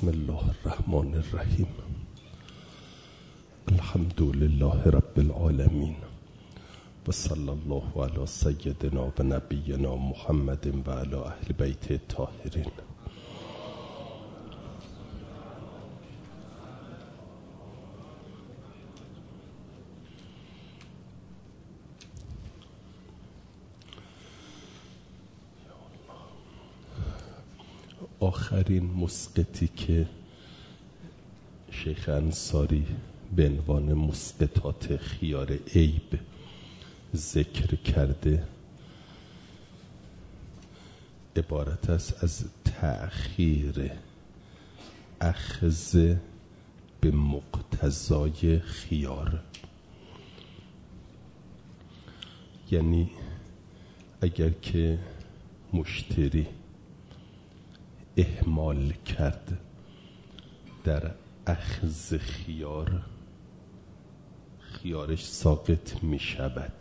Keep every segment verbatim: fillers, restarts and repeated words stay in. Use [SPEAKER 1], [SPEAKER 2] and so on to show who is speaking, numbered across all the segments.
[SPEAKER 1] بسم الله الرحمن الرحیم. الحمد لله رب العالمین و صلی الله علی سیدنا و نبینا محمد و علی اهل بیت الطاهرین. آخرین مسقطی که شیخ انصاری به عنوان مسقطات خیار عیب ذکر کرده عبارت است از تأخیر اخذ به مقتضای خیار. یعنی اگر که مشتری اهمال کرد در اخذ خیار، خیارش ساقط می شود.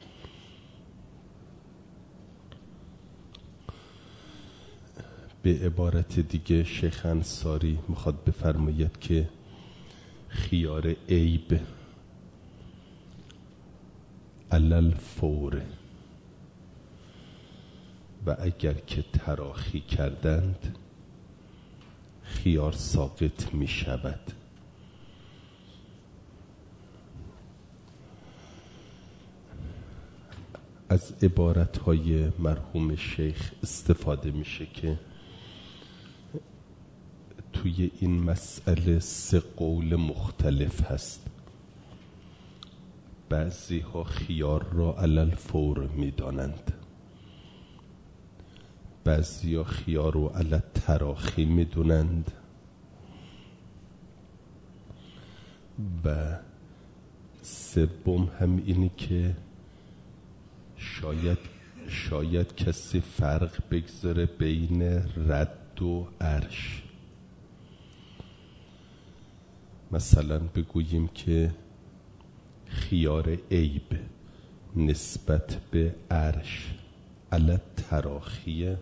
[SPEAKER 1] به عبارت دیگه شیخ انصاری میخواد بفرماید که خیار عیب علل فور و اگر که تراخی کردند خیار ساقط می شود. از عبارتهای مرحوم شیخ استفاده میشه که توی این مسئله سه قول مختلف هست. بعضی ها خیار را علل فور می دانند، بعضی ها خیار رو علل تراخی می دونند و سوم هم اینی که شاید شاید کسی فرق بگذاره بین رد و عرش. مثلا بگوییم که خیار عیب نسبت به عرش علل تراخیه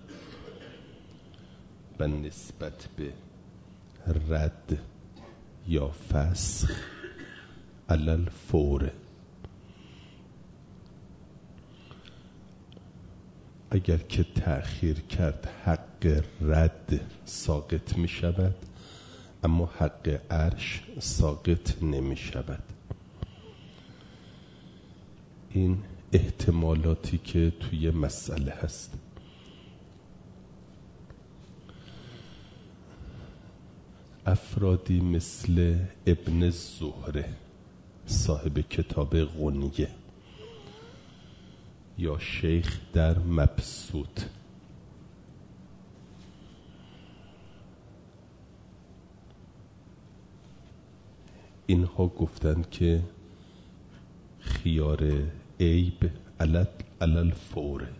[SPEAKER 1] و نسبت به رد یا فسخ علل فوره. اگر که تأخیر کرد حق رد ساقط می شود، اما حق عرش ساقط نمی شود. این احتمالاتی که توی مسئله هست. افرادی مثل ابن زهره صاحب کتاب غنیه یا شیخ در مبسوط اینها گفتند که خیار عیب علل فوره.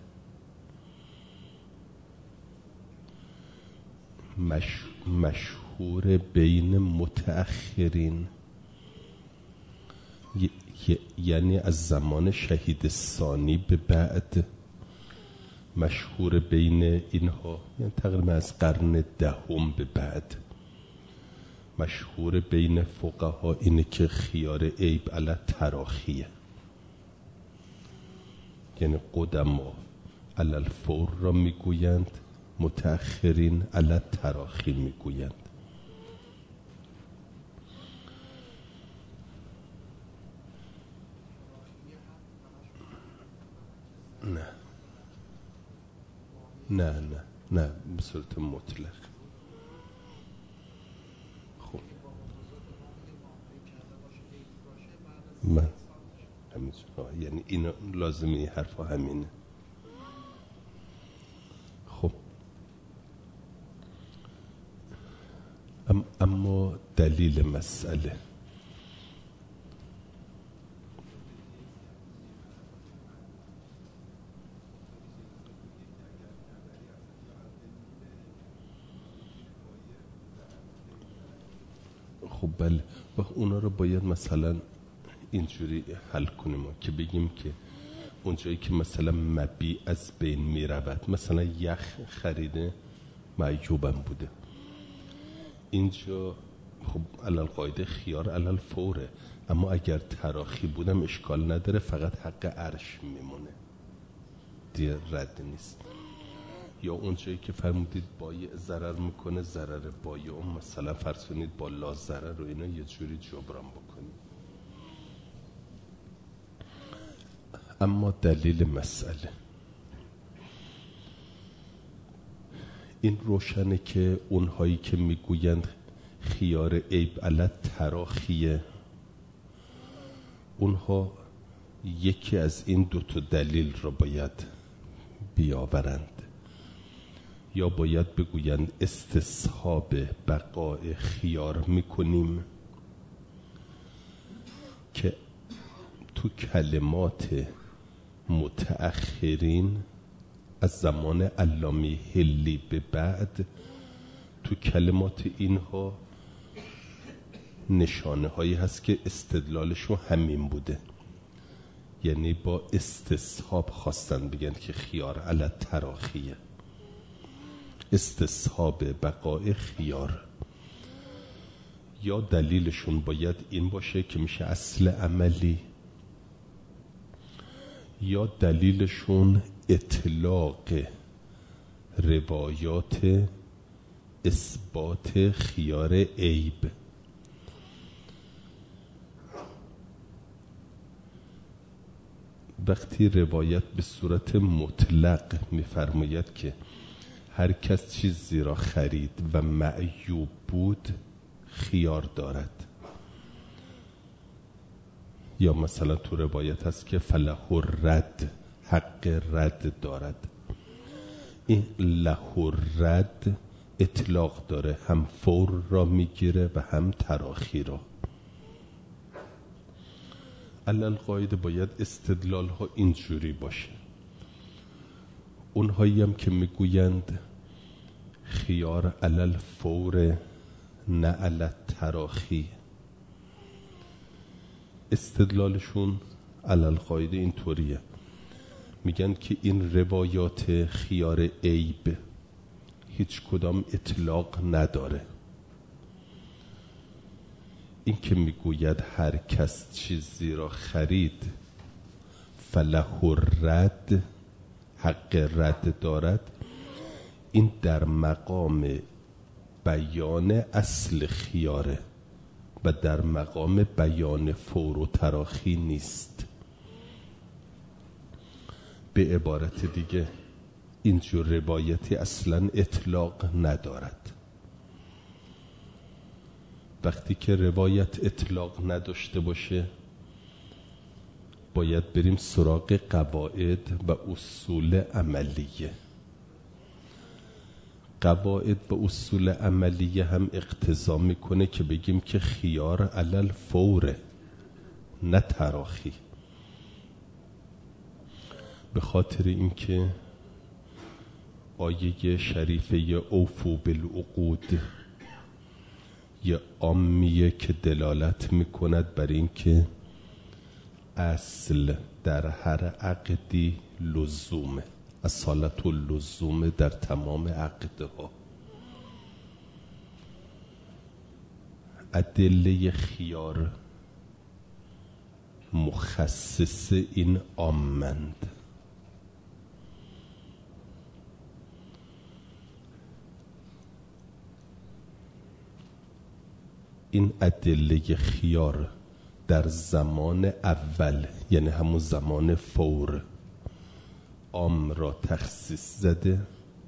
[SPEAKER 1] مش... مشهور بین متأخرین ی... ی... یعنی از زمان شهید ثانی به بعد، مشهور بین اینها یعنی تقریبا از قرن دهم به بعد، مشهور بین فقها اینه که خیار عیب علل تراخیه. یعنی قدما علل فور را میگویند، متأخرین علل تراخی میگویند. نه نه نه نه به صورت مطلق. خب من همین، یعنی این لازمی حرفا همینه. خب ام اما دلیل مسئله خب بله، و اونا رو باید مثلا اینجوری حل کنیم که بگیم که اونجایی که مثلا مبیع از بین می رود، مثلا یخ خریده معیوبم بوده، اینجا خب علل قاعده خیار علل فوره، اما اگر تراخی بودم اشکال نداره، فقط حق عرش میمونه دیگه، رد نیست. یا اونجایی که فرمودید بایع ضرر میکنه، ضرر بایع اون مثلا فرض کنید با لا ضرر رو اینا یه جوری جبران بکنید. اما دلیل مسئله این روشنه که اونهایی که میگویند خیار عیب علی تراخیه، اونها یکی از این دو تا دلیل را باید بیاورند. یا باید بگویند استصحاب بقای خیار میکنیم که تو کلمات متأخرین از زمان علامه حلی به بعد، تو کلمات اینها نشانه هایی هست که استدلالشون همین بوده، یعنی با استصحاب خواستن بگن که خیار علی تراخیه، استصحاب بقای خیار. یا دلیلشون باید این باشه که میشه اصل عملی، یا دلیلشون اطلاق روایات اثبات خیار عیب. وقتی روایت به صورت مطلق میفرماید که هر کس چیزی را خرید و معیوب بود خیار دارد، یا مثلا تو روایت هست که فله الرد، حق رد دارد، این له الرد اطلاق داره، هم فور را میگیره و هم تراخی را. علل قاعده باید استدلال ها اینجوری باشه. اونهایی هم که میگویند خیار علل فور نه علل تراخی، استدلالشون علل قاعده اینطوریه، میگن که این روایات خیار عیب هیچ کدام اطلاق نداره. این که میگوید هر کس چیزی را خرید فله الرد، حق رد دارد، این در مقام بیان اصل خیاره و در مقام بیان فور و تراخی نیست. به عبارت دیگه اینجور روایتی اصلا اطلاق ندارد. وقتی که روایت اطلاق نداشته باشه باید بریم سراغ قواعد و اصول عملیه. قواعد و اصول عملیه هم اقتضا میکنه که بگیم که خیار علل فوره نه تراخی، به خاطر اینکه آیه شریفه اوفو بالعقود یه عامیه که دلالت میکند بر اینکه اصل در هر عقدی لزومه، اصالت و لزومه در تمام عقده ها. ادله خیار مخصص این عامند. این ادله خیار در زمان اول، یعنی همون زمان فور، عام را تخصیص زده.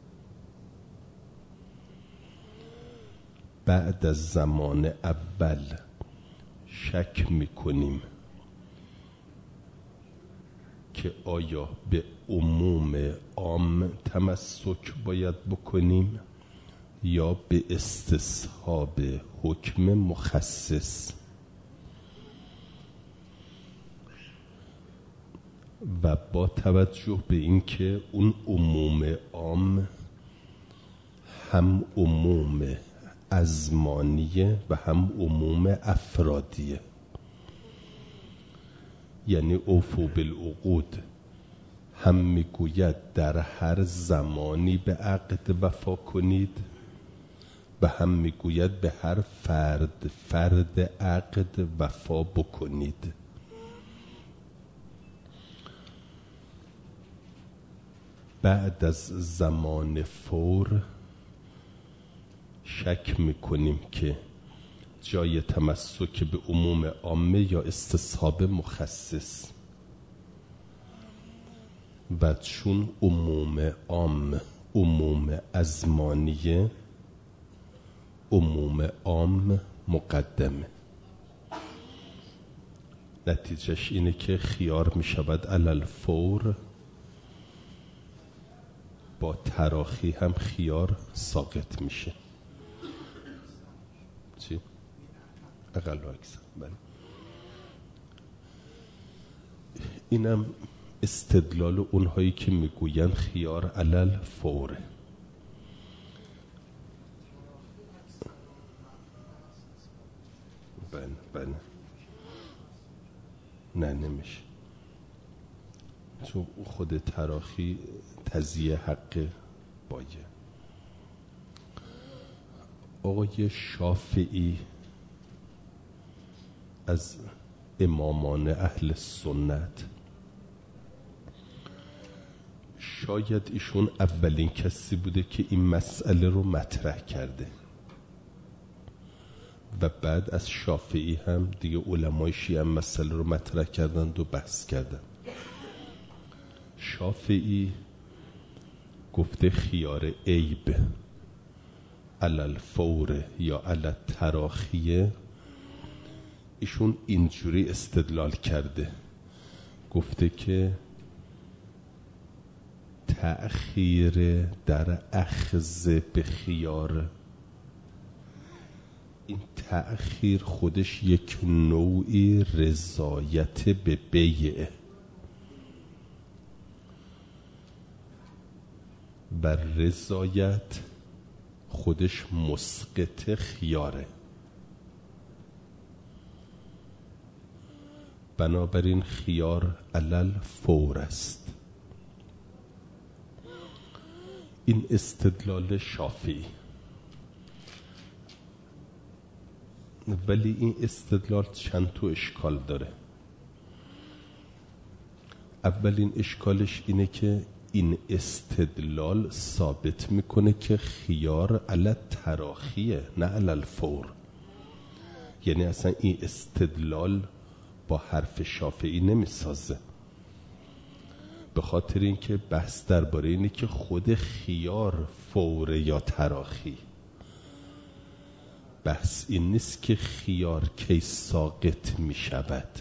[SPEAKER 1] بعد از زمان اول شک میکنیم که آیا به عموم عام تمسک باید بکنیم یا به استصحاب حکم مخصص. و با توجه به اینکه اون عموم عام هم عموم ازمانیه و هم عموم افرادیه، یعنی اوفو بالعقود هم میگوید در هر زمانی به عقد وفا کنید و هم میگوید به هر فرد فرد عقد وفا بکنید. بعد از زمان فور شک میکنیم که جای تمسک به عموم عامه یا استصحاب مخصص، و چون عموم عام عموم ازمانیه، عموم عام مقدمه. نتیجهش اینه که خیار می شود علل فور، با تراخی هم خیار ساقط میشه. چی؟ اقل و اکثر. بله. اینم استدلال اونهایی که میگوین خیار علل فوره. بله بله. نه نمیشه، چون خود تراخی تضییع حق بایه. آقای شافعی از امامان اهل سنت، شاید ایشون اولین کسی بوده که این مسئله رو مطرح کرده و بعد از شافعی هم دیگه علمای شیعه هم مسئله رو مطرح کردند و بحث کردند. شافعی گفته خیار عیب علل فور یا علل تراخیه. ایشون اینجوری استدلال کرده، گفته که تأخیر در اخذ به خیار، این تأخیر خودش یک نوعی رضایت به بیعه و رضایت خودش مسقط خیاره. بنابراین خیار علل فور است. این استدلال شافعی. ولی این استدلال چند تا اشکال داره. اولین اشکالش اینه که این استدلال ثابت میکنه که خیار علل تراخیه نه علل فور. یعنی اصلا این استدلال با حرف شافعی نمیسازه، به خاطر اینکه بحث درباره اینه که خود خیار فور یا تراخی. بحث این نیست که خیار کی ساقط می شود.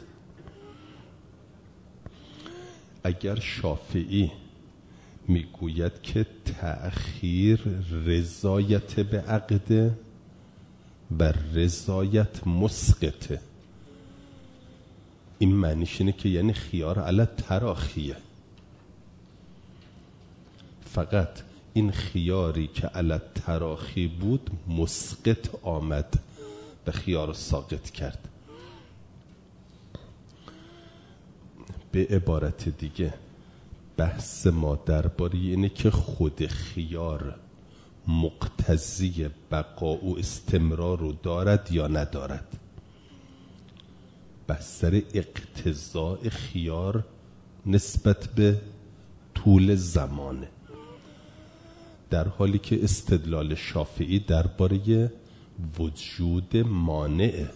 [SPEAKER 1] اگر شافعی میگوید که تأخیر رضایت به عقده و رضایت مسقطه، این معنیش اینه که یعنی خیار علی تراخیه. فقط این خیاری که علی تراخی بود مسقط آمد و خیار رو ساقط کرد. به عبارت دیگه بحث ما درباره اینه که خود خیار مقتضی بقا و استمرار رو دارد یا ندارد. بحث سر اقتضاء خیار نسبت به طول زمانه، در حالی که استدلال شافعی درباره وجود مانعه.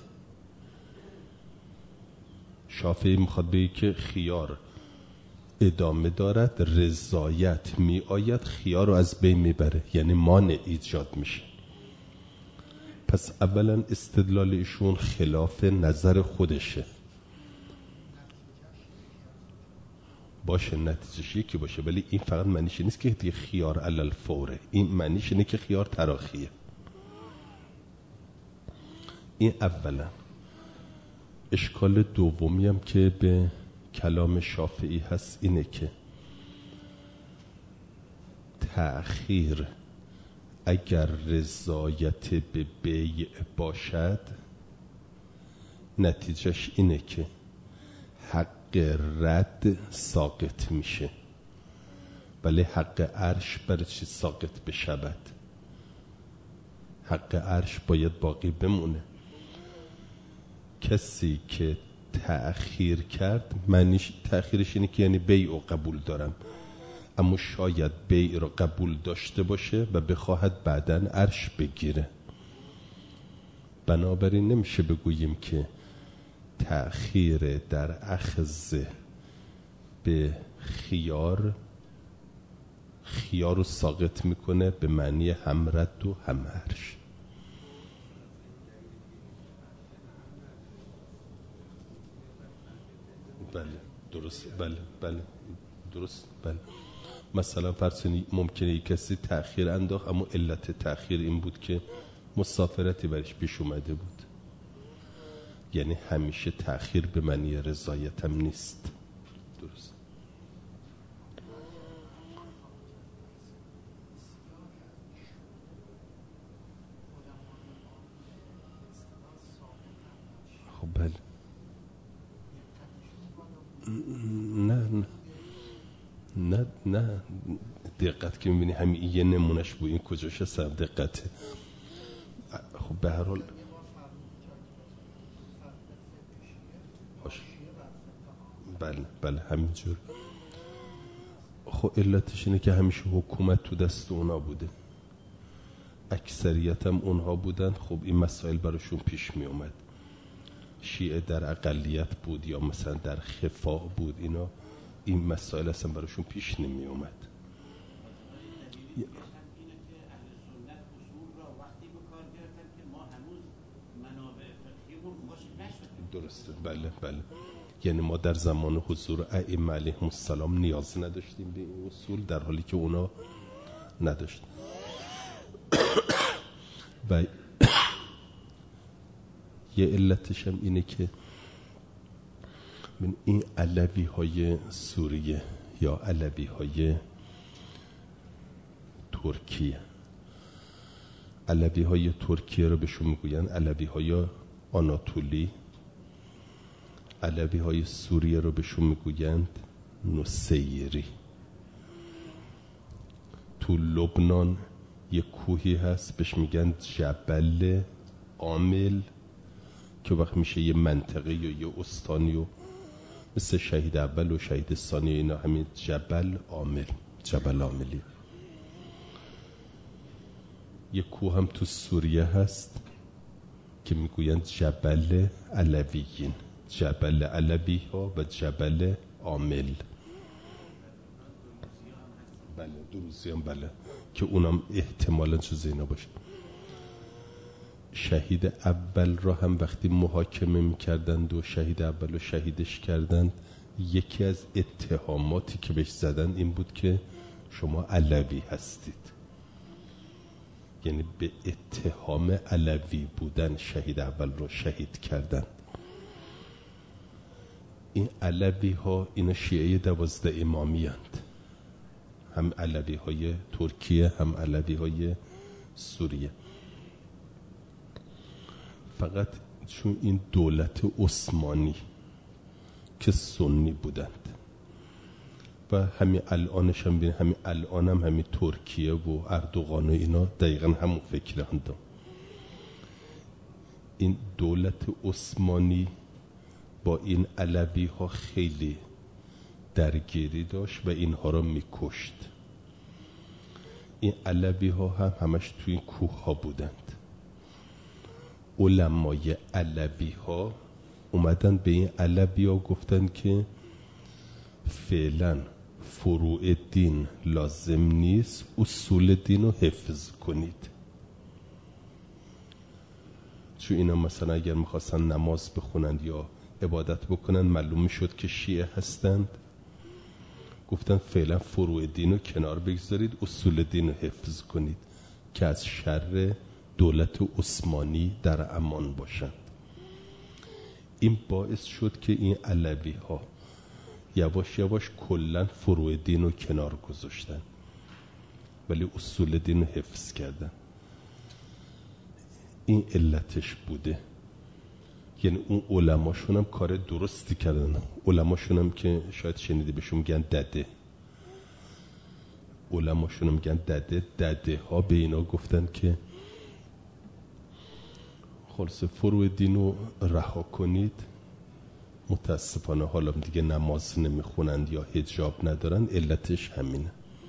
[SPEAKER 1] شافعی میخواد بگه که خیار ادامه دارد، رضایت می آید، خیار رو از بین میبره، یعنی مانع ایجاد میشه. پس اولا استدلال ایشون خلاف نظر خودشه. باشه نتیجهش یکی باشه، ولی این فقط معنیش نیست که دیگه خیار علل فوره، این معنیش اینه که خیار تراخیه. این اولا. اشکال دومی هم که به کلام شافعی هست اینه که تأخیر اگر رضایت به بیع باشد نتیجهش اینه که حق رد ساقط میشه، ولی حق عرش برای چی ساقط بشود؟ حق عرش باید باقی بمونه. کسی که تأخیر کرد، معنیش تأخیرش اینه که یعنی بیع رو قبول دارم، اما شاید بیع رو قبول داشته باشه و بخواهد بعداً عرش بگیره. بنابراین نمیشه بگوییم که تأخیر در اخذ به خیار خیار رو ساقط میکنه به معنی هم رد و هم عرش. بله درست، بله بله درست، بله. مثلا فرض ممکنه یک کسی تأخیر انداخت اما علت تأخیر این بود که مسافرتی برش پیش اومده بود، یعنی همیشه تأخیر به معنی رضایت هم نیست. درست. خب بله. نه نه نه نه دقت که میبینی همین یه نمونش بود، این کجاش هستم دقته. خب به هر حال بله بله همینجور. خب علتش اینه که همیشه حکومت تو دست اونا بوده، اکثریت هم اونها بودن. خب این مسائل براشون پیش می اومد. شیعه در اقلیت بود یا مثلا در خفا بود، اینا این مسائل اصلا براشون پیش نمی اومد. درسته، بله بله. یعنی ما در زمان حضور ائمه علیهم السلام نیاز نداشتیم به این اصول، در حالی که اونا نداشت. و یه علتش هم اینه که این علوی های سوریه یا علوی های ترکیه، علوی های ترکیه رو بهشون میگوین علوی های آناتولی، علوی های سوریه رو بهشون میگویند نصیری. تو لبنان یه کوهی هست بهش میگن جبل عامل که وقت میشه یه منطقه یا یه استانی و مثل شهید اول و شهید ثانی، اینا همین جبل عامل، جبل عاملی. یه کوه هم تو سوریه هست که میگویند جبل علویین، جبل علوی ها و جبل عامل. بله دروزی هم بله، که اونم احتمالا چیز اینا باشه. شهید اول را هم وقتی محاکمه میکردند و شهید اول رو شهیدش کردند، یکی از اتهاماتی که بهش زدن این بود که شما علوی هستید، یعنی به اتهام علوی بودن شهید اول رو شهید کردند. این علوی ها اینا شیعه دوازده امامی هستند، هم علوی های ترکیه هم علوی های سوریه. فقط چون این دولت عثمانی که سنی بودند و همین الانش هم بین همین الان هم همین ترکیه و اردوغان و اینا دقیقا همون فکرند. این دولت عثمانی با این علوی ها خیلی درگیری داشت و اینها را میکشت. این علوی ها هم همش توی این کوه ها بودند. علمای علوی ها اومدن به این علوی ها گفتن که فعلا فروع دین لازم نیست، اصول دین رو حفظ کنید. چون اینا مثلا اگر میخواستن نماز بخونند یا عبادت بکنن معلوم میشد که شیعه هستند، گفتن فعلا فروع دین رو کنار بگذارید، اصول دین رو حفظ کنید که از شر دولت عثمانی در امان باشند. این باعث شد که این علوی ها یواش یواش کلن فروع دین رو کنار گذاشتن ولی اصول دین رو حفظ کردن. این علتش بوده. یعنی اون علماشون هم کار درستی کردن. علماشون هم که شاید شنیده بهشون میگن دده، علماشون هم میگن دده. دده ها به اینا گفتن که خلاصه فروع دین رو رها کنید. متاسفانه حالا دیگه نماز نمیخونند یا حجاب ندارن، علتش همینه.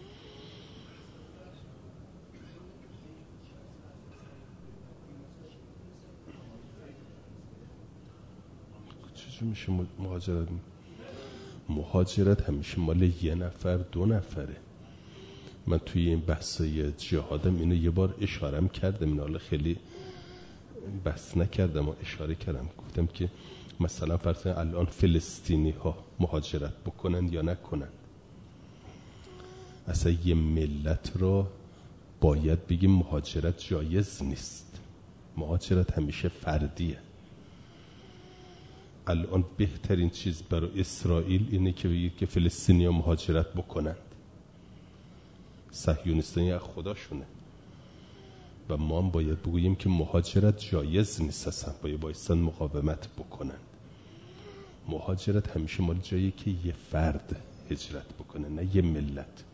[SPEAKER 1] چجور میشه مهاجرت؟ مهاجرت همیشه مال یه نفر دو نفره. من توی این بحثای جهادم اینو یه بار اشارم کردم، این حالا خیلی بحث نکردم و اشاره کردم، گفتم که مثلا فرض الان فلسطینی ها مهاجرت بکنن یا نکنن. اصلا یه ملت رو باید بگیم مهاجرت جایز نیست. مهاجرت همیشه فردیه. الان بهترین چیز برای اسرائیل اینه که بگید که فلسطینی ها مهاجرت بکنن. صهیونیستانی از خداشونه و ما هم باید بگوییم که مهاجرت جایز نیست، اصلا باید بایستن مقاومت بکنن. مهاجرت همیشه مال جایی که یه فرد هجرت بکنه، نه یه ملت.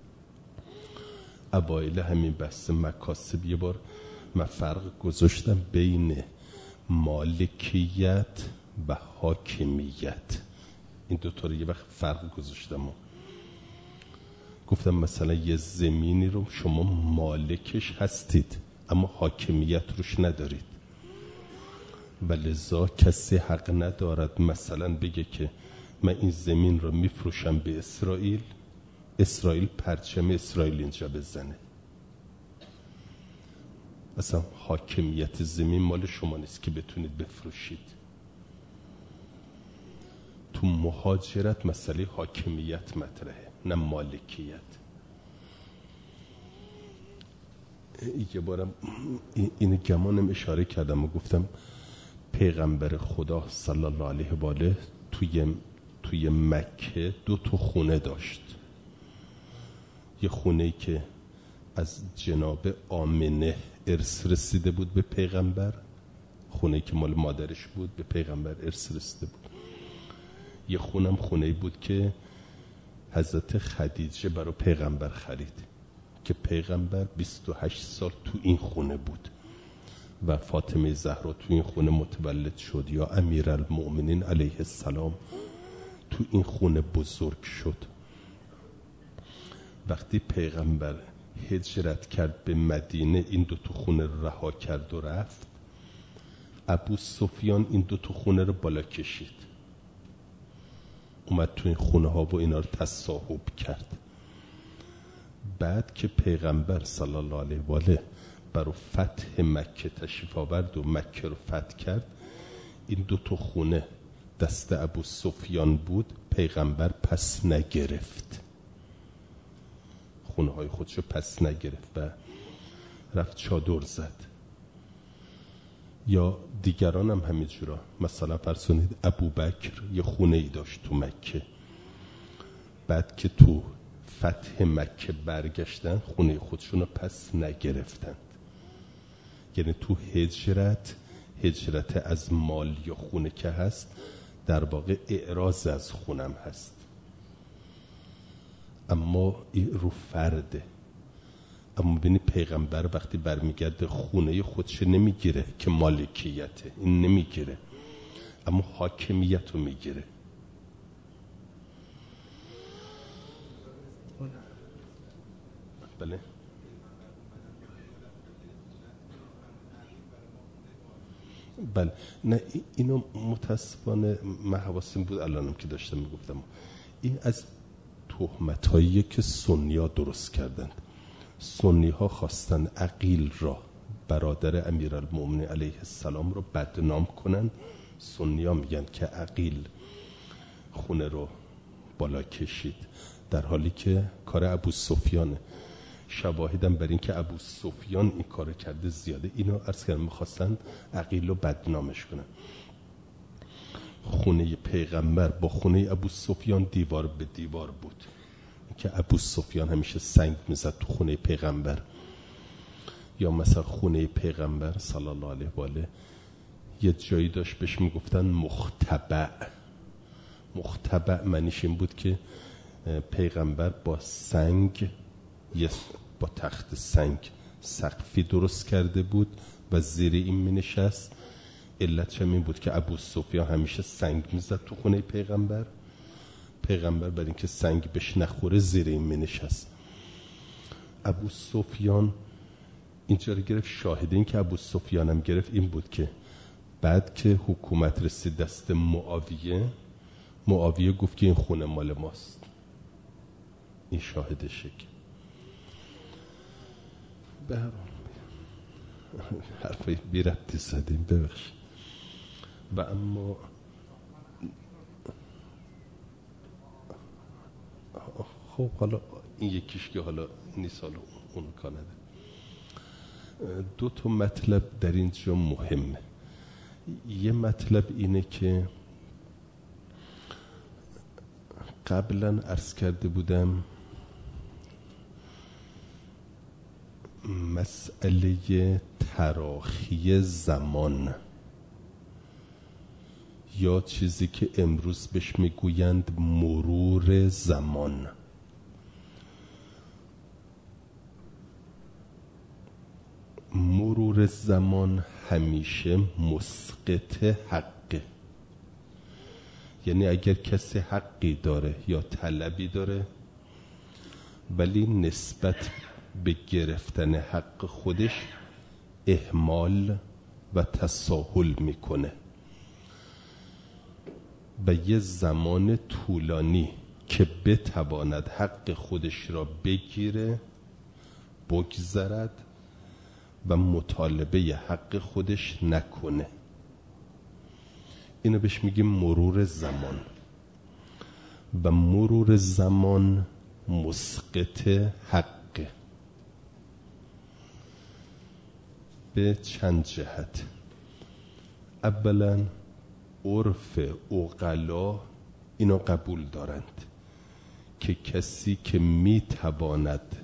[SPEAKER 1] اوایل همین بحث مکاسب یه بار من فرق گذاشتم بین مالکیت و حاکمیت. این دوتا رو یه وقت فرق گذاشتم و گفتم مثلا یه زمینی رو شما مالکش هستید اما حاکمیت روش ندارید و لذا کسی حق ندارد مثلا بگه که من این زمین رو میفروشم به اسرائیل، اسرائیل پرچم اسرائیل اینجا بزنه. اصلا حاکمیت زمین مال شما نیست که بتونید بفروشید. تو مهاجرت مسئله حاکمیت مطرحه، نه مالکیت. یه بارم این گمانم اشاره کردم و گفتم پیغمبر خدا صلی الله علیه و آله توی توی مکه دو تا خونه داشت. یه خونه که از جناب آمنه ارث رسیده بود به پیغمبر، خونه که مال مادرش بود به پیغمبر ارث رسیده بود. یه خونم خونه بود که حضرت خدیجه برای پیغمبر خرید که پیغمبر بیست و هشت سال تو این خونه بود و فاطمه زهرا تو این خونه متولد شد، یا امیرالمؤمنین علیه السلام تو این خونه بزرگ شد. وقتی پیغمبر هجرت کرد به مدینه این دو تا خونه رو رها کرد و رفت، ابو سفیان این دو تا خونه رو بالا کشید، اومد تو این خونه ها و اینا رو تصاحب کرد. بعد که پیغمبر صلی الله علیه و آله برای فتح مکه تشریف آورد و مکه رو فتح کرد، این دو تا خونه دست ابو سفیان بود، پیغمبر پس نگرفت، خونه های خودشو پس نگرفت و رفت چادر زد. یا دیگران هم همین جورا، مثلا فرسونید ابو بکر یه خونه ای داشت تو مکه، بعد که تو فتح مکه برگشتن خونه خودشون رو پس نگرفتند. یعنی تو هجرت، هجرت از مال یا خونه که هست در واقع اعراض از خونم هست، اما این رو فرده. اما ببینی پیغمبر وقتی برمیگرده خونه خودش نمیگیره که مالکیته، این نمیگیره، اما حاکمیت رو میگیره. بله بله نه اینو متاسفانه من حواسم بود الانم که داشتم میگفتم، این از تهمتایی که سنی ها درست کردند. سنی ها خواستن عقیل را، برادر امیرالمؤمنین علیه السلام رو بدنام کنن. سنی ها میگن که عقیل خونه رو بالا کشید، در حالی که کار ابو سفیانه. شواهدم بر این که ابو سفیان این کار کرده زیاده. اینو عرض کردم میخواستن عقیل رو بدنامش کنن. خونه پیغمبر با خونه ابو سفیان دیوار به دیوار بود که ابو سفیان همیشه سنگ میزد تو خونه پیغمبر. یا مثلا خونه پیغمبر صلی الله علیه و آله یه جایی داشت بهش میگفتن مختبع. مختبع معنیش این بود که پیغمبر با سنگ، با تخت سنگ سقفی درست کرده بود و زیر این می نشست. علتش هم این بود که ابو سفیان همیشه سنگ میزد تو خونه پیغمبر. پیغمبر برای اینکه سنگ بهش نخوره زیر این می نشست. ابو سفیان اینجا رو گرفت. شاهد این که ابو سفیان هم گرفت این بود که بعد که حکومت رسید دست معاویه، معاویه گفت که این خونه مال ماست. این شاهدشه. که به هر حرفای بی ربطی زدیم، ببخش. و اما خب حالا این یکیش که حالا نیست، حالا اون کانده. دو تا مطلب در اینجا مهمه. یه مطلب اینه که قبلا عرض کرده بودم مسئله تراخی زمان یا چیزی که امروز بهش میگویند مرور زمان، مرور زمان همیشه مسقط حقه. یعنی اگر کسی حقی داره یا طلبی داره ولی نسبت به گرفتن حق خودش اهمال و تساهل میکنه و یه زمان طولانی که بتواند حق خودش را بگیره بگذرد و مطالبه حق خودش نکنه، اینو بهش میگیم مرور زمان. و مرور زمان مسقط حقه به چند جهت. اولا عرف عقلا اینو قبول دارند که کسی که میتواند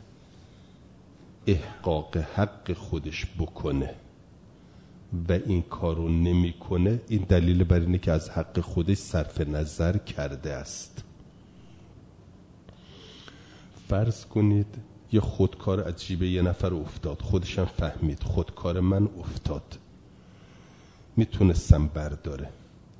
[SPEAKER 1] احقاق حق خودش بکنه و این کارو نمیکنه، این دلیل بر اینه که از حق خودش صرف نظر کرده است. فرض کنید یه خودکار عجیبه یه نفر افتاد، خودشم فهمید خودکار من افتاد، میتونستم برداره.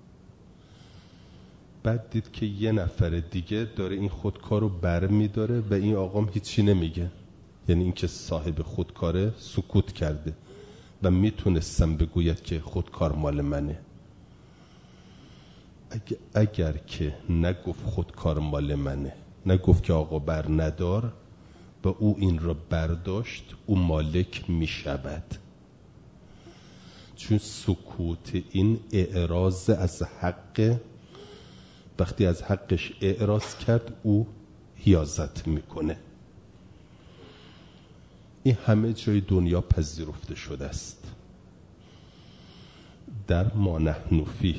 [SPEAKER 1] بعد دید که یه نفر دیگه داره این خودکار رو بر میداره و این آقام هیچی نمیگه، یعنی این که صاحب خودکاره سکوت کرده و میتونستم بگوید که خودکار مال منه. اگر, اگر که نگفت خودکار مال منه، نگفت که آقا بر ندار و او این را برداشت، او مالک میشود، چون سکوت این اعراض از حق. وقتی از حقش اعراض کرد او حیازت میکنه. این همه جای دنیا پذیرفته شده است. در ما نحن فیه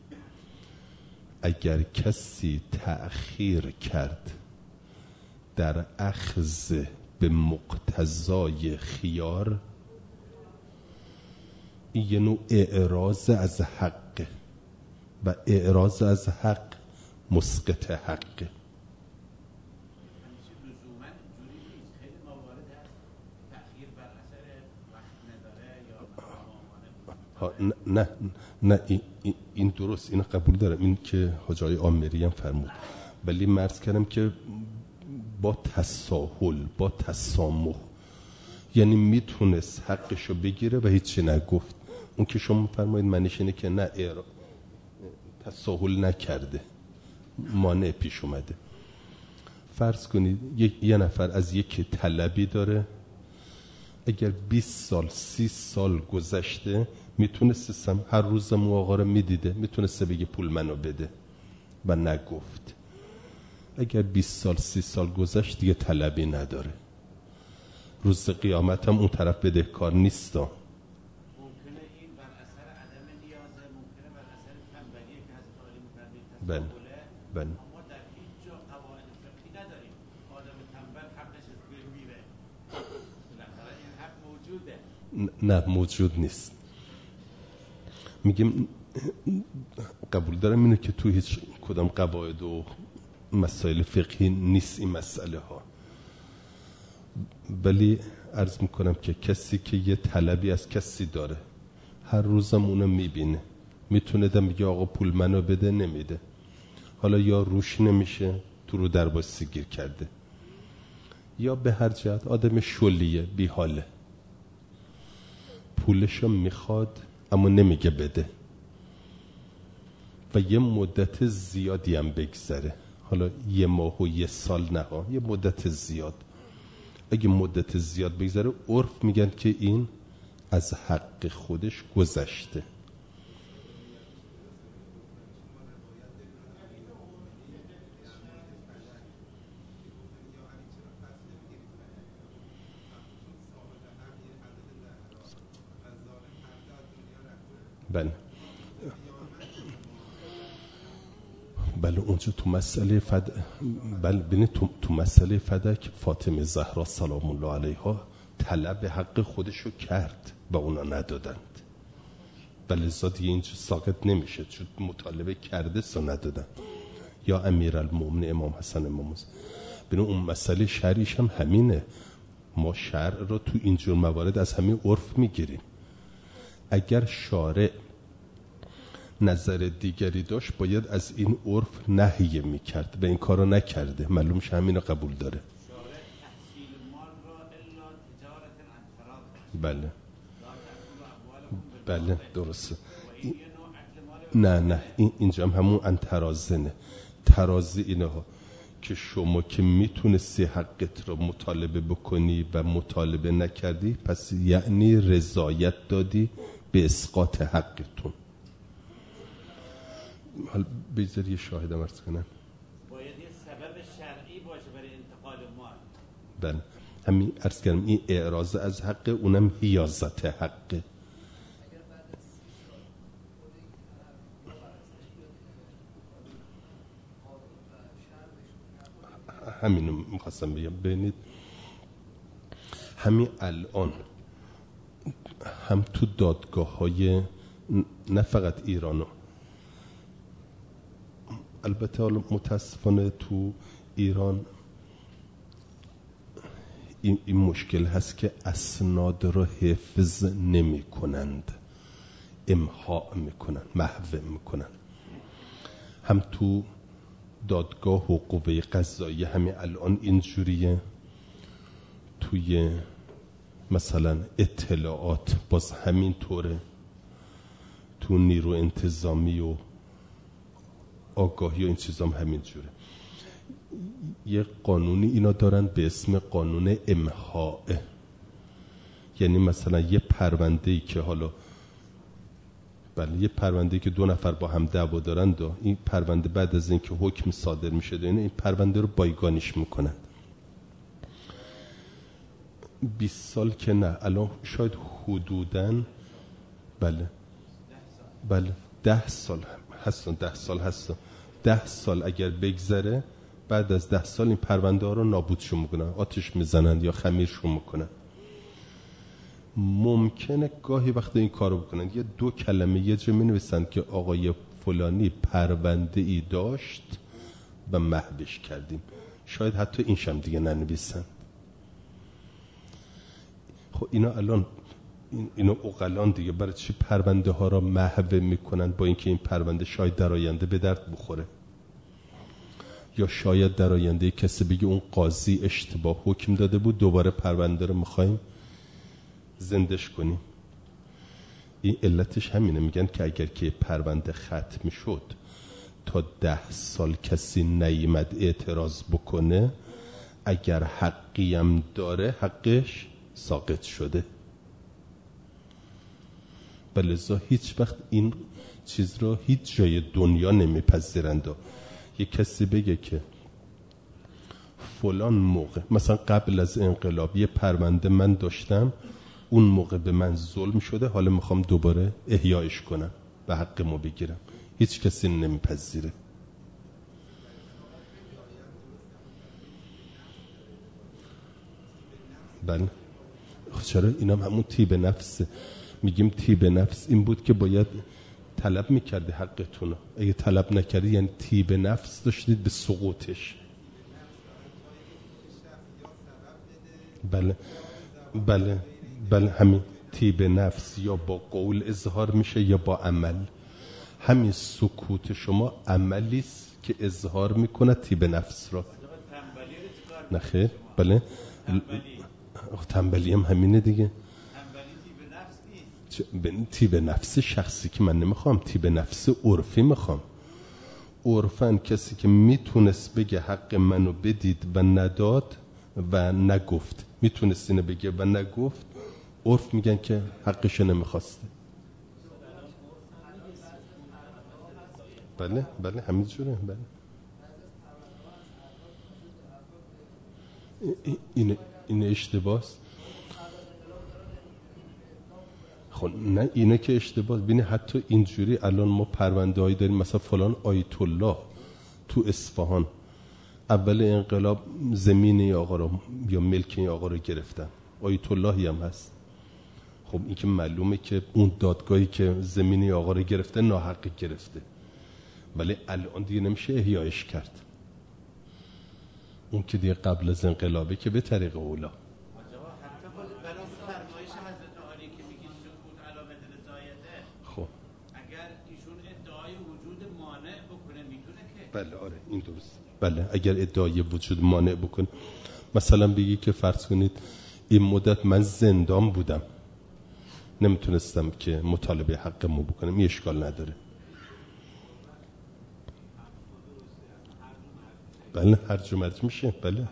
[SPEAKER 1] اگر کسی تأخیر کرد در اخذ به مقتضای خیار، این یه نوع اعراض از حق و اعراض از حق مسقط حقه. نه نه نه این, این درست، این قبول دارم، این که حاج آقای عامری هم فرمود، ولی مرز کردم که با تساهل، با تسامح، یعنی میتونست حقشو بگیره و هیچی نگفت. اون که شما فرمایید معنیش اینه که نه ایر... تساهل نکرده، مانع پیش اومده. فرض کنید یه نفر از یکی طلبی داره، اگر بیست سال سی سال گذشته میتونستم هر روزم او آقا رو میدیده، میتونسته بگه پول منو بده و نگفت. اگر بیست سال سی سال گذشت دیگه طلبی نداره، روز قیامت هم اون طرف بدهکار نیست.
[SPEAKER 2] ممکنه این بر اثر عدم نیازه، ممکنه بر اثر تنبلیه که حضرت علی می‌فرمایید تساهله.
[SPEAKER 1] بله.
[SPEAKER 2] ما در هیچ جا قواعد فقهی نداریم آدم تنبل حقش از بین میره. بالاخره این حق موجوده.
[SPEAKER 1] نه موجود نیست. میگم قبول دارم اینه که تو هیچ کدام قواعد و مسائل فقهی نیست این مسئله ها، ولی عرض میکنم که کسی که یه طلبی از کسی داره هر روزم اونو میبینه، میتونه دم بگه آقا پول منو بده، نمیده، حالا یا روش نمیشه تو رو در باسی گیر کرده، یا به هر جهت آدم شلیه، بی حاله، پولشو میخواد اما نمیگه بده و یه مدت زیادی هم بگذره، حالا یه ماه و یه سال نه ها، یه مدت زیاد، اگه مدت زیاد بگذره عرف میگن که این از حق خودش گذشته. بله بله اونجا تو مسئله فد بله ببینید تو تو مسئله فدک فاطمه زهرا سلام الله علیها طلب حق خودشو کرد و اونا ندادند، ولی زاد دیگه اینجا ساقط نمیشه چون مطالبه کرده سو ندادن. یا امیرالمومنین امام حسن امام حسین، ببین اون مسئله شرعیش هم همینه، ما شرع رو تو اینجور موارد از همین عرف میگیریم. اگر شارع نظر دیگری داشت باید از این عرف نهی میکرد و این کار رو نکرده، معلومش همین رو قبول داره. بله بله درسته. نه نه این اینجا هم همون انترازنه، ترازی اینه ها که شما که میتونستی حقت رو مطالبه بکنی و مطالبه نکردی، پس یعنی رضایت دادی به اسقاط حقتون. حالا بذار یه شاهدم عرض کنم،
[SPEAKER 2] باید یه سبب شرعی باشه برای انتقال مال.
[SPEAKER 1] بله همین عرض کردم این اعراض از حق، اونم حیازت حقه. همینو میخواستم بگم، ببینید همین الان هم تو دادگاه های نه فقط ایرانو، البته حالا متاسفانه تو ایران این, این مشکل هست که اسناد رو حفظ نمی کنند، امحاء میکنن، محو میکنن. هم تو دادگاه و قوه قضاییه همین الان اینجوریه، توی مثلا اطلاعات باز همین طوره، تو نیرو انتظامی و آگاهی و این چیزام همین جوره. یه قانونی اینا دارن به اسم قانون امحاء، یعنی مثلا یه پرونده‌ای که حالا بله یه پرونده‌ای که دو نفر با هم دعوا دارن و این پرونده بعد از اینکه حکم صادر میشه این این پرونده رو بایگانیش میکنن. بیست سال که نه، الان شاید حدوداً بله بله ده سال هستن، ده سال هستن، ده سال اگر بگذره بعد از ده سال این پرونده ها رو نابودشون میکنن، آتش میزنن یا خمیرشون میکنن. ممکنه گاهی وقت این کارو بکنن یه دو کلمه یه جا مینویسن که آقای فلانی پرونده ای داشت و محوش کردیم، شاید حتی این شم دیگه ننویسن. خب اینا الان اینا اقلان دیگه برای چی پرونده ها را محو میکنن، با اینکه این پرونده شاید در آینده به درد بخوره، یا شاید در آینده کسی بگه اون قاضی اشتباه حکم داده بود، دوباره پرونده رو میخوایم زندش کنیم. این علتش همینه، میگن که اگر که پرونده ختم شد تا ده سال کسی نیامد اعتراض بکنه، اگر حقی هم داره حقش ساقط شده. بلذا هیچ وقت این چیز رو هیچ جای دنیا نمیپذیرند. یک کسی بگه که فلان موقع مثلا قبل از انقلاب یه پرونده من داشتم، اون موقع به من ظلم شده، حالا میخوام دوباره احیایش کنم و حقمو بگیرم، هیچ کسی نمیپذیره. بله چرا اینم همون طیب نفسه. میگیم طیب نفس این بود که باید طلب میکردی حقتونو، اگه طلب نکردی یعنی طیب نفس داشتید به سقوطش. بله بله بله همین طیب نفس یا با قول اظهار میشه یا با عمل. همین سکوت شما عملی است که اظهار میکنه طیب نفس را. نه خیر بله تنبلی هم همینه دیگه. طیب نفس شخصی که من نمیخوام، طیب نفس عرفی میخوام. عرفن کسی که میتونست بگه حق منو بدید و نداد و نگفت، میتونست اینو بگه و نگفت، عرف میگن که حقش نمیخواسته. بله بله همین جوره. بله این این اشتباهست. خب نه اینه که اشتباه. ببین حتی اینجوری الان ما پرونده‌ای داریم، مثلا فلان آیت الله تو اصفهان اول انقلاب زمین این آقا رو یا ملک این آقا رو گرفتن، آیت اللهی هم هست. خب این که معلومه که اون دادگاهی که زمین این آقا رو گرفته ناحق گرفته، ولی الان دیگه نمیشه احیایش کرد. اون که دیگه قبل از انقلابه که به طریق اولا. خب
[SPEAKER 2] اگر ایشون ادعای وجود مانع بکنه میتونه که
[SPEAKER 1] بله آره این درست. بله اگر ادعای وجود مانع بکنه، مثلا بگی که فرض کنید این مدت من زندان بودم نمیتونستم که مطالبه حقمو بکنم، این اشکال نداره. بله هرج و مرج میشه. بله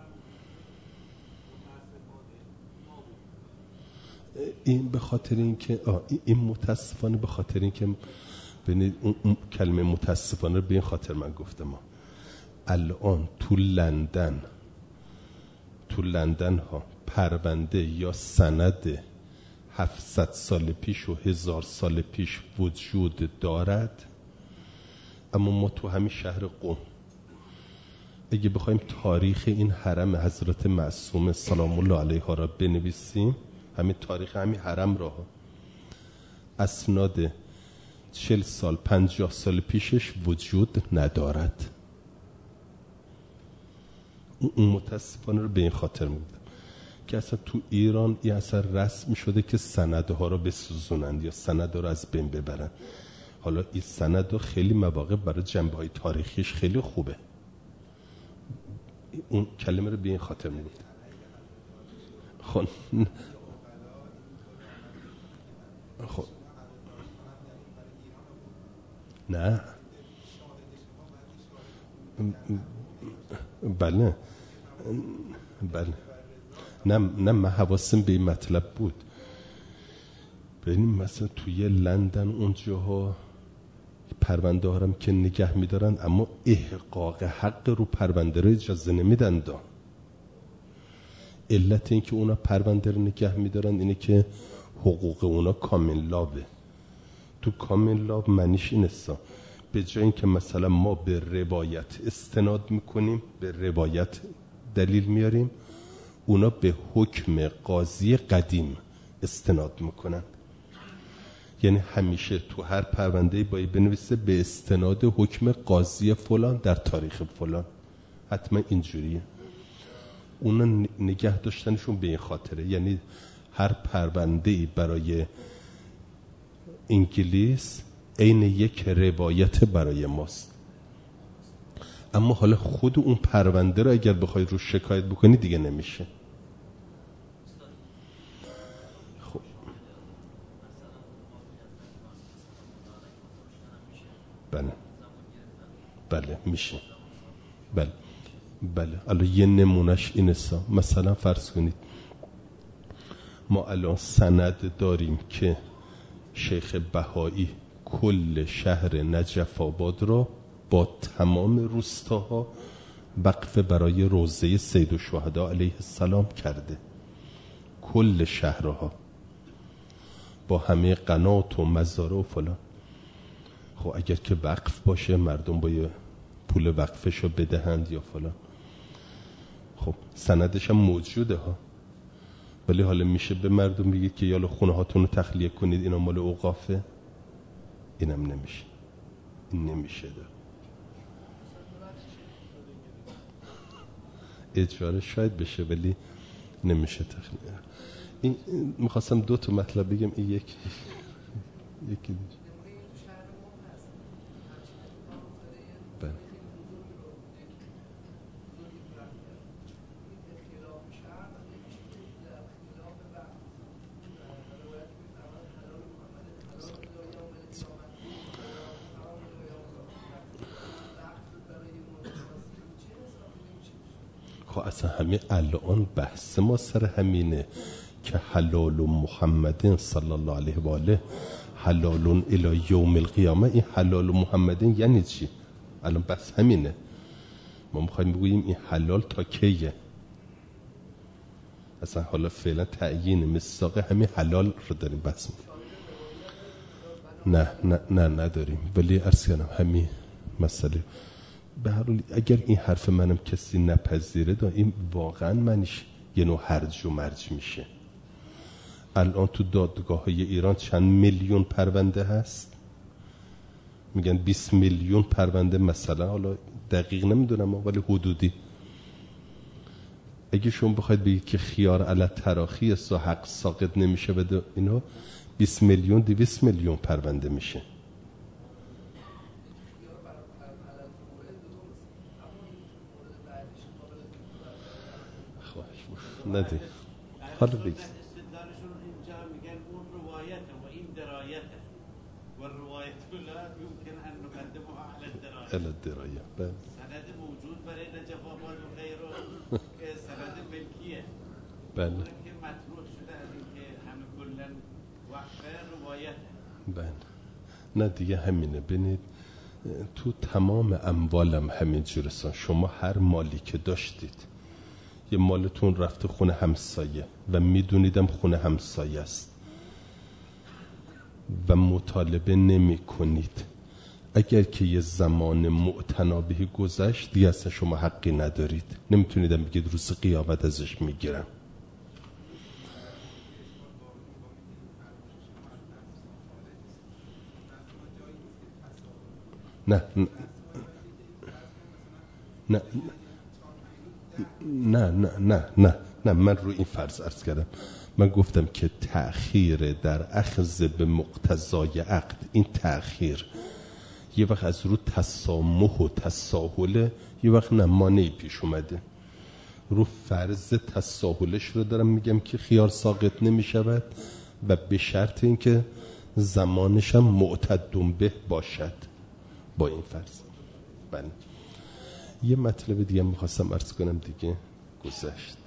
[SPEAKER 1] این به خاطر این که این متاسفانه به خاطر این که ببینید اون, اون کلمه متاسفانه به این خاطر من گفتم ما الان تو لندن تو لندن ها پرونده یا سند هفتصد سال پیش و هزار سال پیش وجود دارد، اما ما تو همین شهر قم اگه بخوایم تاریخ این حرم حضرت معصومه سلام الله علیها را بنویسیم، همین تاریخ همین حرم را اسناد چل سال پنجاه سال پیشش وجود ندارد. اون متاسفانه رو به این خاطر میگم که اصلا تو ایران این اصلا رسم شده که سندها رو بسوزونند یا سندها رو از بین ببرن. حالا این سند خیلی مواقع برای جنبه های تاریخیش خیلی خوبه. اون کلمه رو به این خاطر میگم. خب خب نه بله بله نه نه من حواسم به این مطلب بود. ببینیم مثلا توی لندن اونجاها پرونده ها که نگه میدارن، اما احقاق حق رو پرونده رو اجازه نمیدن دا. علت این که اونا پرونده رو نگه میدارن اینه که حقوق اونا کامل لابه. تو کامل لاب معنیش این است به جای این که مثلا ما به روایت استناد میکنیم، به روایت دلیل میاریم، اونا به حکم قاضی قدیم استناد میکنن. یعنی همیشه تو هر پرونده‌ای باید بنویسه به استناد حکم قاضی فلان در تاریخ فلان. حتما اینجوریه. اونا نگه داشتنشون به این خاطره. یعنی هر پرونده‌ای برای انگلیس عین یک روایت برای ماست. اما حالا خود اون پرونده رو اگر بخوای رو شکایت بکنی دیگه نمیشه. خب بله بله میشه. بله بله الان یه نمونش اینسا. مثلا فرض کنید ما الان سند داریم که شیخ بهایی کل شهر نجف آباد را با تمام روستاها وقف برای روضه سید الشهدا علیه السلام کرده. کل شهرها با همه قنات و مزاره و فلان. خب اگر که وقف باشه مردم باید پول وقفش رو بدهند یا فلان. خب سندش هم موجوده ها، ولی حالا میشه به مردم بگید که یالا خونه هاتون رو تخلیه کنید اینا مال اوقافه؟ اینم نمیشه. این نمیشه ده. اجاره شاید بشه ولی نمیشه تخلیه. این میخواستم دو تا مطلب بگم، این یک یکی دیگه. بله. خب اصلا همین الان بحث ما سر همینه که حلال محمد صلی الله علیه و آله حلال الی یوم القیامه. این حلال محمد یعنی چی؟ الان بس همینه. ما میخوایم بگوییم این حلال تا کیه. اصلا حالا فعلا تعیین مصداق همین حلال رو داریم بحث می‌کنیم. نه نه نه نداریم، ولی عرض کردم همین مسئله. به هر حال اگر این حرف منم کسی نپذیره دا این واقعا منش یه نوع هرج و مرج میشه. الان تو دادگاه های ایران چند میلیون پرونده هست؟ میگن بیست میلیون پرونده مثلا، حالا دقیق نمیدونم ولی حدودی. اگه شما بخواید بگید که خیار علی تراخی است و حق ساقط نمیشه بده اینا، بیست میلیون دویست میلیون پرونده میشه. ندی حالا بگید
[SPEAKER 2] استدلالشون اینجا میگن اون روایته و این درایته و روایت لا يمكن ان نقدمها على الدرايه
[SPEAKER 1] على الدرايه. بله
[SPEAKER 2] سند موجود برای نجف آباد و غیره که سند ملکیه.
[SPEAKER 1] بله
[SPEAKER 2] اون که مطروح شده از اینکه همه کلا وقت روایته.
[SPEAKER 1] بله نه دیگه همینه. ببینید تو تمام اموالم همین جورستان، شما هر مالی که داشتید یه مالتون رفته خونه همسایه و میدونیدم خونه همسایه است و مطالبه نمی کنید، اگر که یه زمان معتنابه گذشت دیگه اصلا شما حقی ندارید. نمیتونیدم بگید روز قیامت ازش میگیرم. نه نه نه نه نه نه نه نه من رو این فرض عرض کردم. من گفتم که تأخیر در اخذ به مقتضای عقد، این تأخیر یه وقت از رو تسامح و تساهل، یه وقت نه مانعی پیش اومده. رو فرض تساهلش رو دارم میگم که خیار ساقط نمی شود و به شرط اینکه زمانش هم معتدم به باشد با این فرض. بله یه مطلب دیگه میخواستم عرض کنم دیگه گذشت.